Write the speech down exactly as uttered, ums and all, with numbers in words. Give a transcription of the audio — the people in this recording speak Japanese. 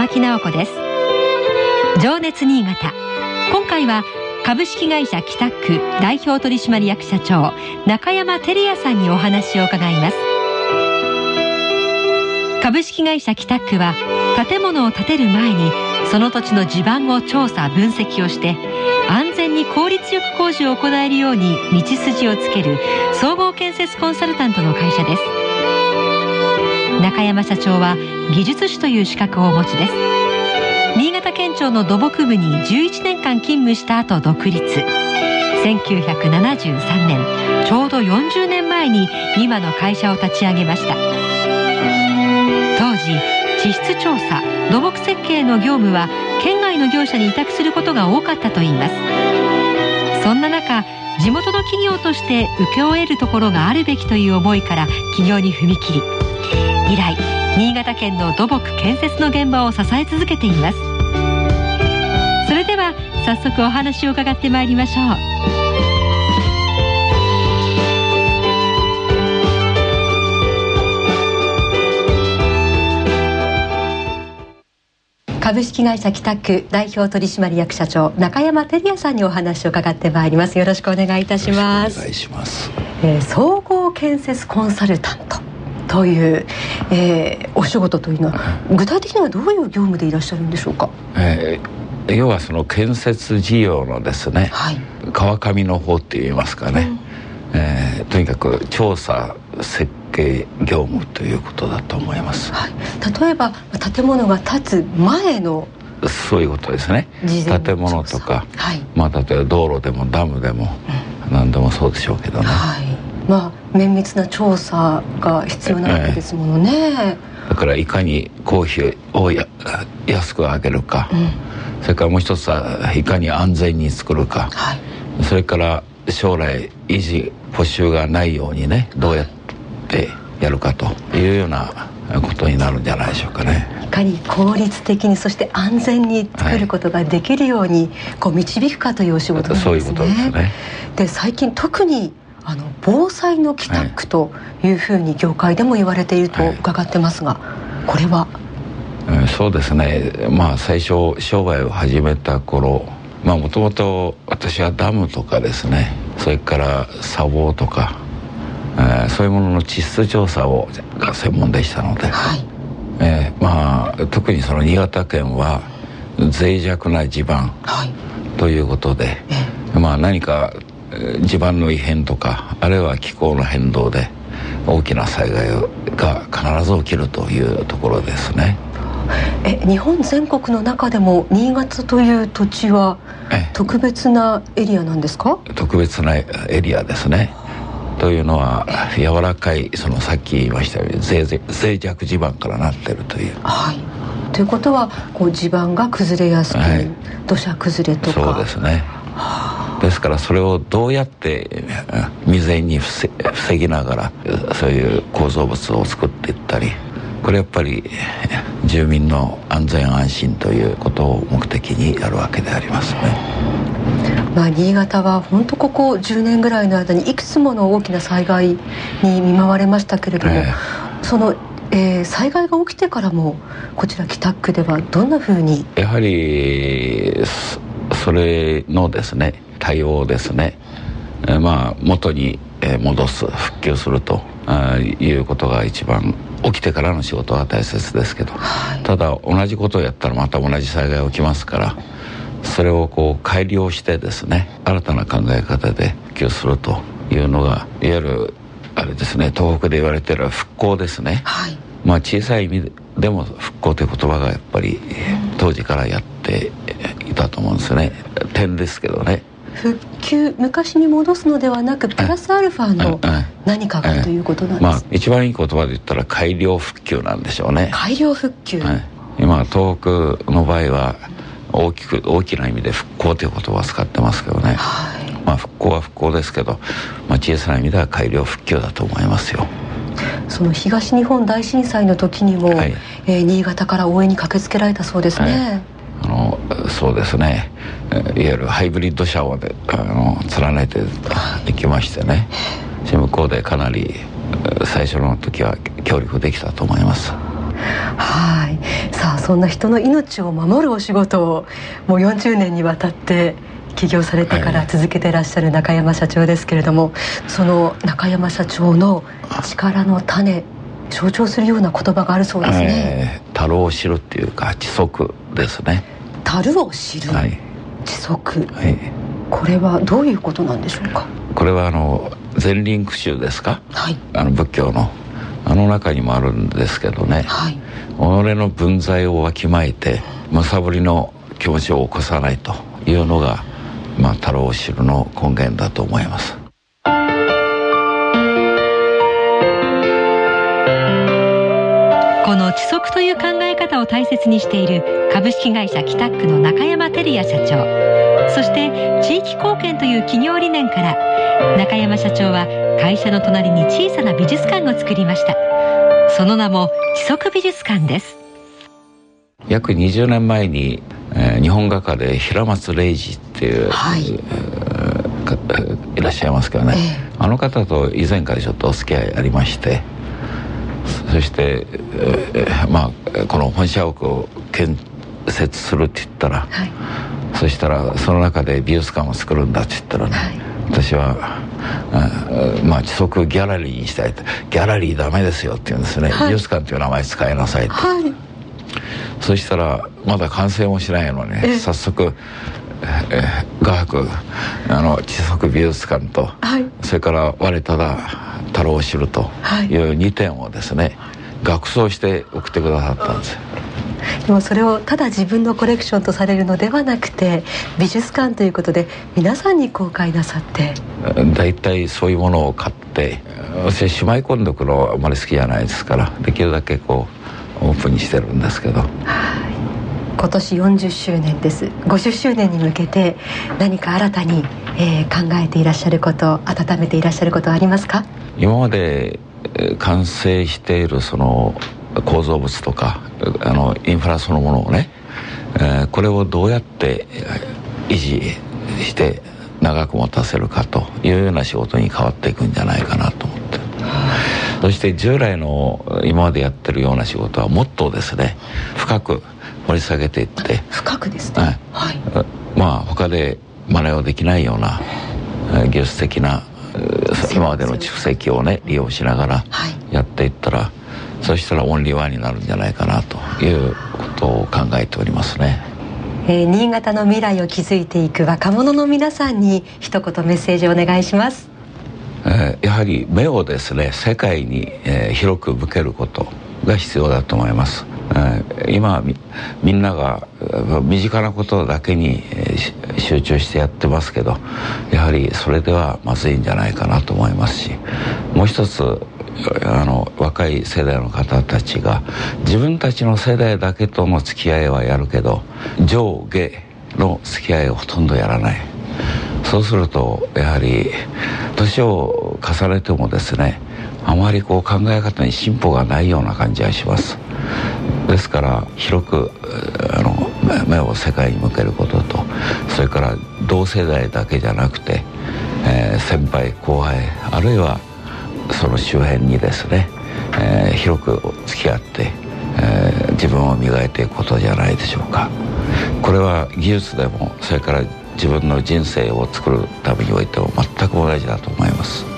玉木直子です。情熱新潟、今回は株式会社北区代表取締役社長中山照也さんにお話を伺います。株式会社北区は建物を建てる前にその土地の地盤を調査分析をして安全に効率よく工事を行えるように道筋をつける総合建設コンサルタントの会社です。中山社長は技術士という資格をお持ちです。新潟県庁の土木部にじゅういちねんかん勤務した後独立。せんきゅうひゃくななじゅうさんねん、ちょうどよんじゅうねんまえに今の会社を立ち上げました。当時地質調査、土木設計の業務は県外の業者に委託することが多かったといいます。そんな中、地元の企業として請け負えるところがあるべきという思いから起業に踏み切り、以来新潟県の土木建設の現場を支え続けています。それでは早速お話を伺ってまいりましょう。株式会社北区代表取締役社長中山照也さんにお話を伺ってまいります。よろしくお願いいたします。 お願いします。 えー、総合建設コンサルタントという、えー、お仕事というのは具体的にはどういう業務でいらっしゃるんでしょうか。 えー、要はその建設事業のですね、はい、川上の方って言いますかね、うん、えー、とにかく調査設計業務ということだと思います。はい、 例えば建物が建つ前のそういうことですね。建物とか、はい、まあ、例えば道路でもダムでも、うん、何でもそうでしょうけどね、はい、まあ、綿密な調査が必要なわけですものね。えー、だからいかに公費をや安く上げるか、うん、それからもう一つはいかに安全に作るか、はい、それから将来維持補修がないようにね、どうやってやるかというようなことになるんじゃないでしょうかね。 いかに効率的にそして安全に作ることができるように、はい、こう導くかというお仕事なんですね。 そういうことですね。 で、最近特にあの防災の帰宅というふうに業界でも言われていると伺ってますが、はい、これは、 うん、そうですね。まあ最初商売を始めた頃、まあもともと私はダムとかですね、それから砂防とか、えー、そういうものの地質調査をが専門でしたので、はい、えー、まあ特にその新潟県は脆弱な地盤ということで、はい、えー、まあ何か地盤の異変とか、あるいは気候の変動で大きな災害が必ず起きるというところですね。 え、日本全国の中でも新潟という土地は特別なエリアなんですか？ 特別なエリアですね。というのは柔らかい、そのさっき言いましたように脆弱地盤からなっているという、はい、 ということはこう地盤が崩れやすく、はい、土砂崩れとか。 そうですね。ですからそれをどうやって未然に防ぎながらそういう構造物を作っていったり、これやっぱり住民の安全安心ということを目的にやるわけでありますね。 まあ、新潟は本当ここじゅうねんぐらいの間にいくつもの大きな災害に見舞われましたけれども、えー、その、えー、災害が起きてからもこちら北区ではどんなふうに。 やはりそれのですね対応ですね、えー、まあ元に戻す、復旧するということが一番起きてからの仕事は大切ですけど、はい、ただ同じことをやったらまた同じ災害が起きますから、それをこう改良してですね、新たな考え方で普及するというのが、いわゆるあれですね、東北で言われている復興ですね、はい、まあ小さい意味でも復興という言葉がやっぱり当時からやっていたと思うんですよね。点ですけどね、 復旧、昔に戻すのではなくプラスアルファの何かがということなんです。 まあ一番いい言葉で言ったら改良復旧なんでしょうね。 改良復旧、はい、 今東北の場合は大きく大きな意味で復興という言葉を使ってますけどね、はい、まあ復興は復興ですけど、まあ、小さな意味では改良復旧だと思いますよ。 その東日本大震災の時にも、はい、えー、新潟から応援に駆けつけられたそうですね。 はい、あのそうですね、いわゆるハイブリッド車をであの連ねていきましてね、向こうでかなり最初の時は協力できたと思います。 はい。さあ、そんな人の命を守るお仕事をもうよんじゅうねんにわたって起業されてから続けていらっしゃる中山社長ですけれども、その中山社長の力の種、象徴するような言葉があるそうですね。 えー、樽を知るっていうか知足ですね。 樽を知る、はい、知足、はい、これはどういうことなんでしょうか。 これはあの禅林苦修ですか、 はい、 あの仏教のあの中にもあるんですけどね、 はい、 己の分際をわきまえてむさぼりの気持ちを起こさないというのが、まあ、樽を知るの根源だと思います。 この知足という考え方を大切にしている株式会社キタックの中山照也社長、そして地域貢献という企業理念から中山社長は会社の隣に小さな美術館を作りました。その名も知足美術館です。 約にじゅうねんまえに、えー、日本画家で平松礼二っていう、はい、いらっしゃいますけどね、えー、あの方と以前からちょっとお付き合いありまして、そして、えー、まあこの本社屋を建設するって言ったら、はい、そしたらその中で美術館を作るんだって言ったらね、はい、私はあまあ知足ギャラリーにしたいと。ギャラリーダメですよって言うんですね、はい、美術館という名前使いなさいと、はい、そしたらまだ完成もしないのに、ね、早速えー、画伯あの知足美術館と、はい、それから我ただ樽を知るというにてんをですね、額装して送ってくださったんですよ。 でもそれをただ自分のコレクションとされるのではなくて、美術館ということで皆さんに公開なさって、 だいたいそういうものを買って、私しまい込んでおくのはあまり好きじゃないですから、できるだけこうオープンにしてるんですけど、 今年よんじゅっしゅうねんです。ごじゅっしゅうねんに向けて何か新たに、えー、考えていらっしゃること、温めていらっしゃることはありますか。 今まで完成しているその構造物とかあのインフラそのものをね、えー、これをどうやって維持して長く持たせるかというような仕事に変わっていくんじゃないかなと思って、そして従来の今までやってるような仕事はもっとですね深く掘り下げていって、 深くですね、はい、 まあ他で真似をできないような技術的な今までの蓄積をね利用しながらやっていったら、はい、そしたらオンリーワンになるんじゃないかなということを考えておりますね。 えー、新潟の未来を築いていく若者の皆さんに一言メッセージをお願いします。 えー、やはり目をですね世界に、えー、広く向けることが必要だと思います。今み, みんなが身近なことだけに集中してやってますけど、やはりそれではまずいんじゃないかなと思いますし、もう一つあの若い世代の方たちが自分たちの世代だけとの付き合いはやるけど上下の付き合いをほとんどやらない。そうするとやはり年を重ねてもですねあまりこう考え方に進歩がないような感じがします。ですから広くあの目を世界に向けることと、それから同世代だけじゃなくて、えー、先輩後輩あるいはその周辺にですね、えー、広く付き合って、えー、自分を磨いていくことじゃないでしょうか。これは技術でもそれから自分の人生を作るためにおいても全く同じだと思います。